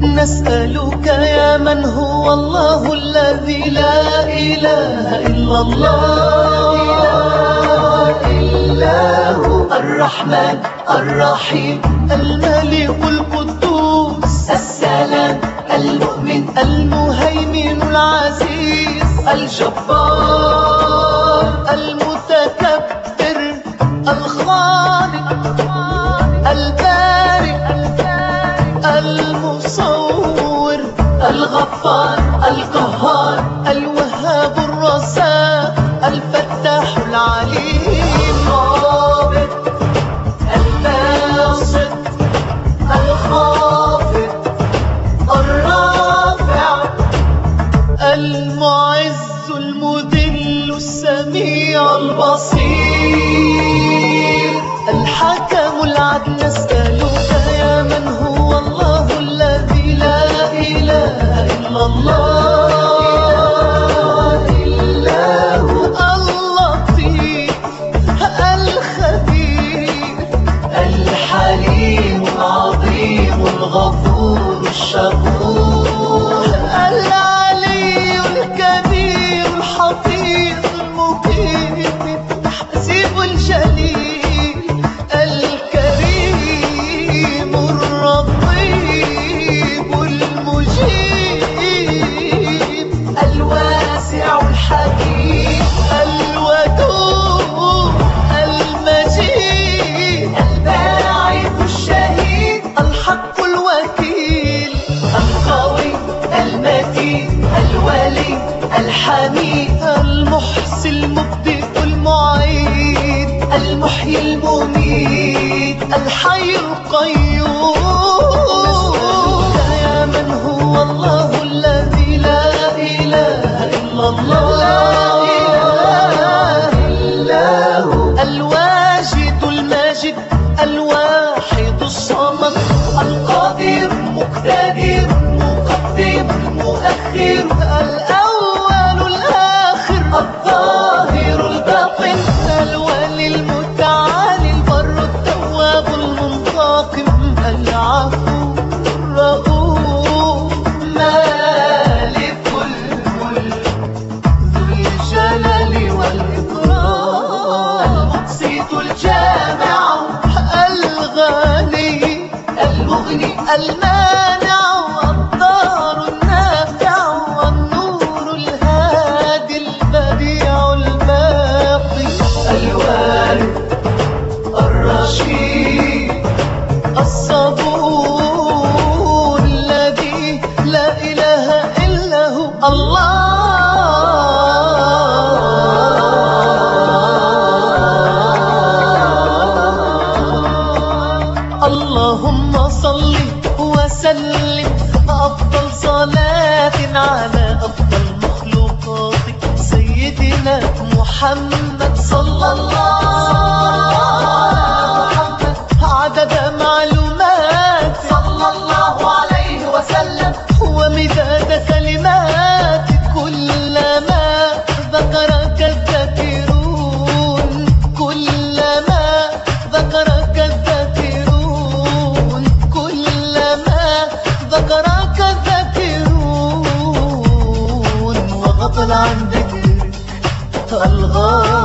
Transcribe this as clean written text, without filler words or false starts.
نسألك يا من هو الله الذي لا إله إلا الله إلا هو الرحمن الرحيم الملك القدوس السلام المؤمن المهيمن العزيز الجبار المتكبر الخالق البارئ المصور الغفار القهار الوهاب الرزاق الفتاح العليم الرابط الباسط الخافض الرافع المعز المذل السميع البصير الحكم العدل نسألك يا من هو الله الذي لا إله إلا الله إلا هو اللطيف الخبير الحليم العظيم الغفور الشكور العلي الكبير الحفيظ المقيم الحسيب الجليل الكريم الرقيب المجيب الواسع الحكيم الودود المجيد الباعث الشهيد الحق الوكيل القوي المتين الولي الحميد المحصي المبدئ المعيد المحيي المميت الحي القيوم يا من هو الله الذي لا إله إلا الله الواجد الماجد الواحد الصمد القادر مقتدر مقدم مؤخر الأول الآخر الظاهر الباطن الولي المتعالي البر التواب المنتقم العفو الرؤوف مالك الملك ذو الجلال والإكرام المقسط الجامع الغني المغني المانع الضار النافع والنور الهادي البديع الباقي الوارث الرشيد الصبور الذي لا إله إلا هو الله اللهم صل وسلم أفضل صلاة على أفضل مخلوقاتك سيدنا محمد صلى الله محمد عدد معلومات صلى الله عليه وسلم ومداد كلمات كلما ذكرك الذاكرون كلما ذكرك الذاكرون كلما ذكرك الذاكرون وغفل عن ذكرك الغافل